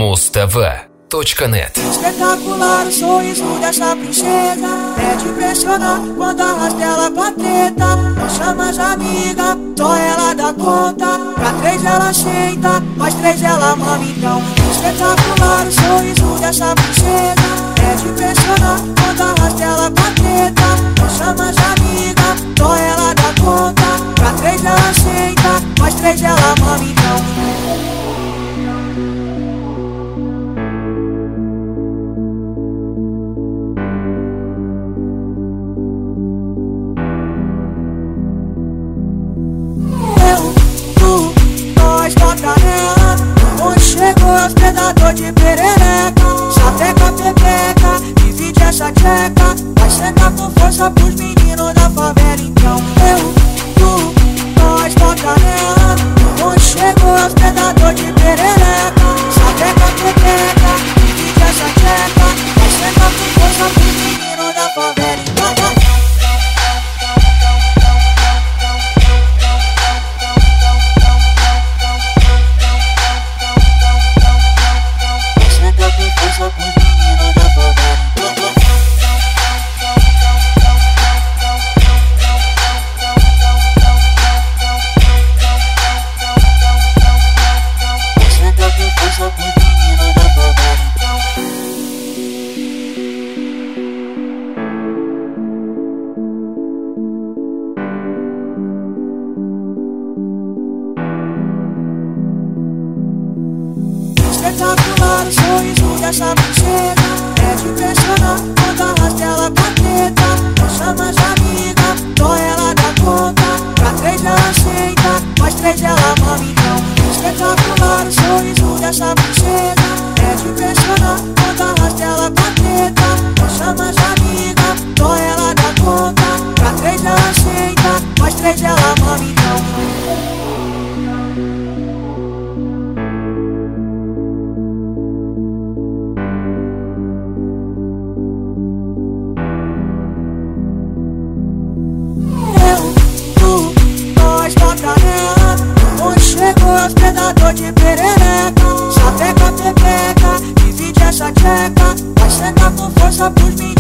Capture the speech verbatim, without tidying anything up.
Муз-ТВ точка нет. Espetacular o sorriso dessa princesa, é de impressionar quando arrasta ela pra treta. Não chama de amiga, só ela dá conta. Pra três ela aceita, mas três ela mama então. Espetacular o sorriso dessa princesa, é de impressionar quando arrasta ela pra treta. Não chama de amiga, só ela dá conta. Pra três ela aceita, mas três ela mama então. Onde chegou é hospedador de perereca, sapeca, pepeca, divide essa tcheca. Vai sentar com força pros meninos da favela então. Eu, tu, nós, bota nela. Onde chegou é hospedador de perereca, sapeca, pepeca, divide essa tcheca. Vai sentar com força pros meninos da favela então. Espetacular o sorriso dessa princesa, é de impressionar quando arrasta ela pra treta. Não chama de amiga, só ela dá conta. Pra três ela aceita, mas três ela mama então. Espetacular o sorriso dessa princesa, é de impressionar quando arrasta ela pra treta. Não chama de amiga, só ela dá conta. Pra três ela aceita, mas três ela mama então. Onde chegou é hospedador de perereca, sapeca, pepeca, divide essa tcheca. Vai sentar com força pros meninos